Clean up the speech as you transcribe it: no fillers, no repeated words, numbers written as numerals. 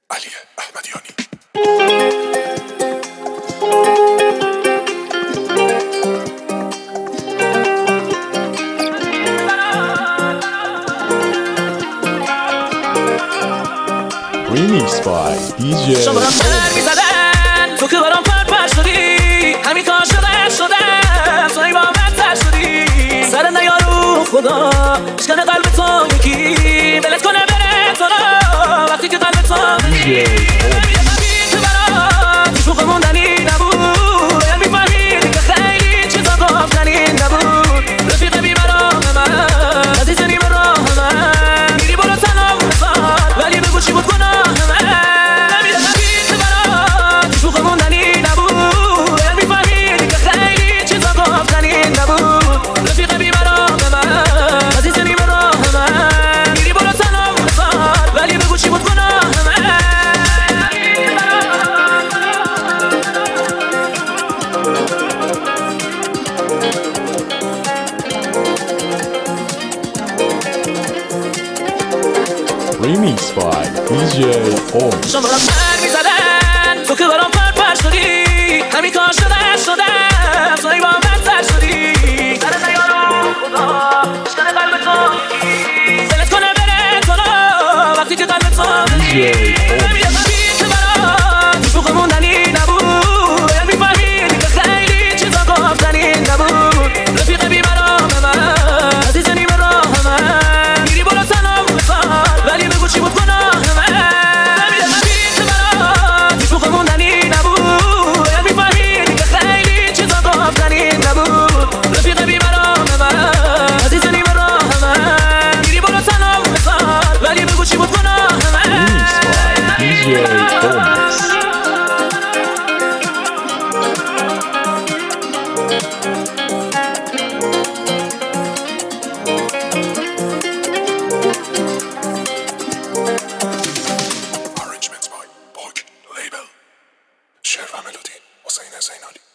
علی احمدیانی. Remix by DJ شما هم در میزدن تو که برام پرپر شدی، همین کار شدم تو ای با من تر شدی. سر نیارو خدا اشکن قلب تو یکی ولت کنه بره تو را وقتی که قلب تو که برام تو شوق موندنی نبود، باید میفهمیدی که خیلی چیزا گفتنی نبود. رفیق بیمرام من عزیز نیمه راه من میری برو تنها بسار، ولی بگو چی بود گناه Remix by DJ Om. شما را پر میزدن تو که برام پرپر شدی، همین کار شدم تو ای با من تر شدی. سر نیارو خدا اشکن قلب تو ولت کنه بره تو را وقتی که قلب تو که برام تو شوق موندنی نبود، باید میفهمیدی که خیلی چیزا گفتنی نبود. رفیق بیمرام من عزیز نیمه راه من میری برو تنها بسار، ولی بگو چی بود گناه Arrangements by Book Label. شعر و ملودی حسین زینالی.